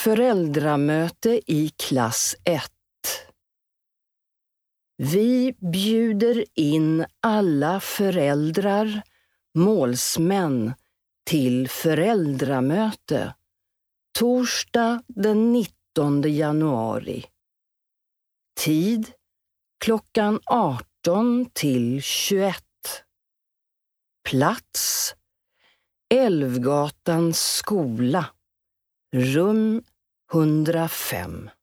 Föräldramöte i klass 1. Vi bjuder in alla föräldrar, målsmän till föräldramöte torsdag den 19 januari. Tid klockan 18 till 21. Plats Älvgatans skola. Rum 105.